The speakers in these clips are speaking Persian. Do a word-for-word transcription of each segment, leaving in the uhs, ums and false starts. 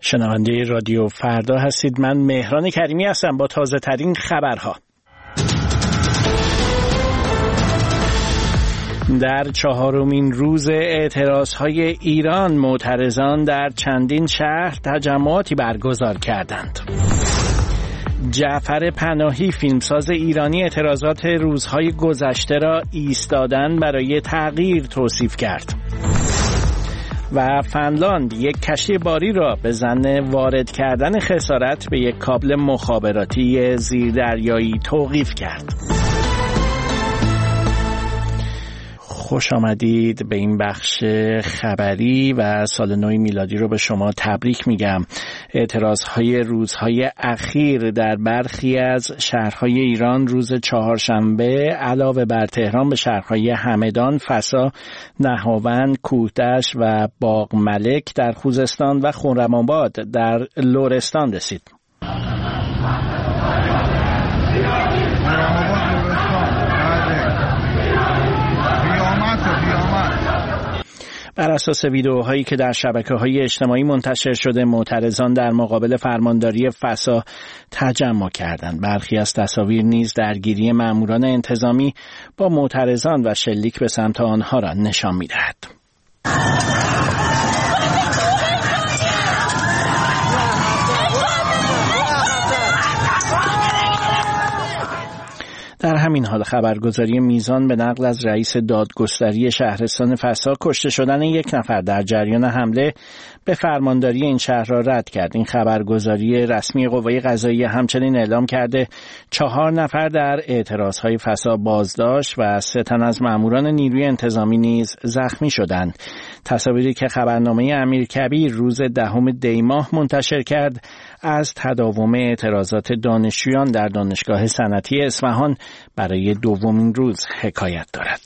شنونده رادیو فردا هستید. من مهران کریمی هستم با تازه ترین خبرها. در چهارمین روز اعتراضهای ایران، معترضان در چندین شهر تجمعاتی برگزار کردند. جعفر پناهی، فیلمساز ایرانی، اعتراضات روزهای گذشته را ایستادن برای تغییر توصیف کرد. و فنلاند یک کشتی باری را به ظن وارد کردن خسارت به یک کابل مخابراتی زیردریایی توقیف کرد. خوش آمدید به این بخش خبری و سال نو میلادی رو به شما تبریک میگم. اعتراضهای روزهای اخیر در برخی از شهرهای ایران روز چهارشنبه علاوه بر تهران به شهرهای همدان، فسا، نهاوند، کوهدشت و باغ ملک در خوزستان و خرم‌آباد در لرستان رسید. بر اساس ویدئوهایی که در شبکه‌های اجتماعی منتشر شده، معترضان در مقابل فرمانداری فسا تجمع کردند. برخی از تصاویر نیز درگیری ماموران انتظامی با معترضان و شلیک به سمت آنها را نشان می‌دهد. در همین حال خبرگزاری میزان به نقل از رئیس دادگستری شهرستان فسا کشته شدن یک نفر در جریان حمله به فرمانداری این شهر را رد کرد. این خبرگزاری رسمی قوه قضاییه همچنین اعلام کرده چهار نفر در اعتراضهای فسا بازداشت و سه تن از ماموران نیروی انتظامی نیز زخمی شدند. تصاویری که خبرنامه امیرکبیر روز دهم دی ماه منتشر کرد از تداوم اعتراضات دانشجویان در دانشگاه صنعتی اصفهان برای دومین روز حکایت دارد.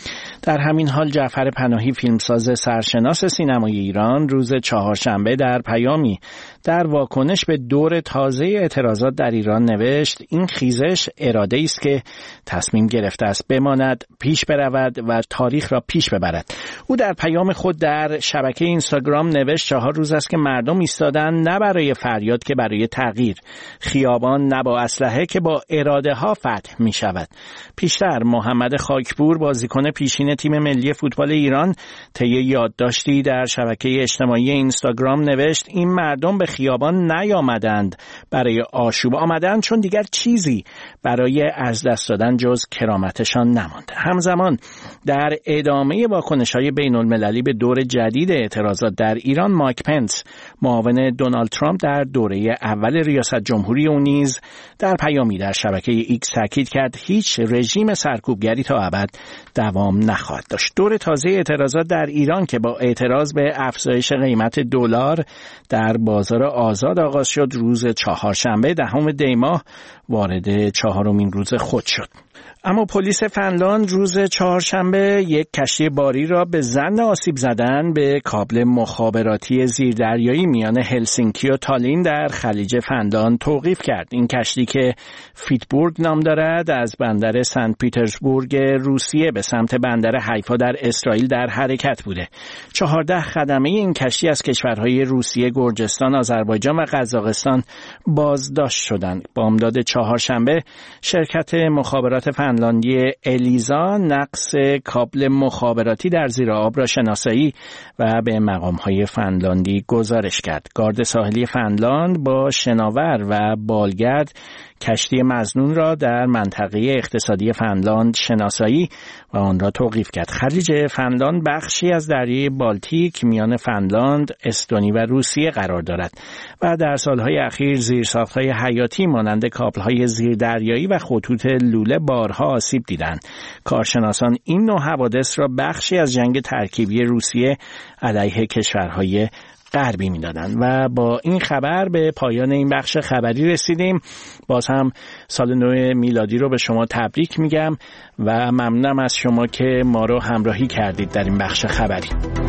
در همین حال جعفر پناهی، فیلمساز سرشناس سینمای ایران، روز چهارشنبه در پیامی در واکنش به دور تازه اعتراضات در ایران نوشت: این خیزش اراده است که تصمیم گرفته است بماند، پیش برود و تاریخ را پیش ببرد. او در پیام خود در شبکه اینستاگرام نوشت: چهار روز است که مردم ایستادن، نه برای فریاد که برای تغییر. خیابان نه با اسلحه که با اراده ها فتح می شود. پیشتر محمد خاکپور، بازیکن پیشین تیم ملی فوتبال ایران، طی یادداشتی در شبکه اجتماعی اینستاگرام نوشت: این مردم به خیابان نیامدند برای آشوب، آمدند چون دیگر چیزی برای از دست دادن جز کرامتشان نماند. همزمان در ادامه واکنش‌های بین‌المللی به دور جدید اعتراضات در ایران، مایک پنس، معاون دونالد ترامپ در دوره اول ریاست جمهوری او نیز در پیامی در شبکه ایکس تاکید کرد هیچ رژیم سرکوبگری تا ابد دوام نخواهد داشت. دور تازه اعتراضات در ایران که با اعتراض به افزایش قیمت دلار در بازار آزاد آغاز شد، روز چهارشنبه دهم دی ماه وارد چهارمین روز خود شد. اما پلیس فنلاند روز چهارشنبه یک کشتی باری را به ظن آسیب زدن به کابل مخابراتی زیردریایی میان هلسینکی و تالین در خلیج فنلاند توقیف کرد. این کشتی که فیتبورگ نام دارد از بندر سنت پیترزبورگ روسیه به سمت بندر حیفا در اسرائیل در حرکت بوده. چهارده خدمه این کشتی از کشورهای روسیه، گرجستان، آذربایجان و قزاقستان بازداشت شدند. بامداد چهارشنبه شرکت مخابرات فنلاند فنلاندی الیزا نقص کابل مخابراتی در زیر آب را شناسایی و به مقام‌های فنلاندی گزارش کرد. گارد ساحلی فنلاند با شناور و بالگرد کشتی مظنون را در منطقه اقتصادی فنلاند شناسایی و آن را توقیف کرد. خلیج فنلاند بخشی از دریای بالتیک میان فنلاند، استونی و روسیه قرار دارد و در سالهای اخیر زیرساخت‌های حیاتی مانند کابل‌های زیردریایی و خطوط لوله بارها آسیب دیدند. کارشناسان این نوع حوادث را بخشی از جنگ ترکیبی روسیه علیه کشورهای غربی می‌دادند. و با این خبر به پایان این بخش خبری رسیدیم. باز هم سال نو میلادی رو به شما تبریک میگم و ممنونم از شما که ما رو همراهی کردید در این بخش خبری.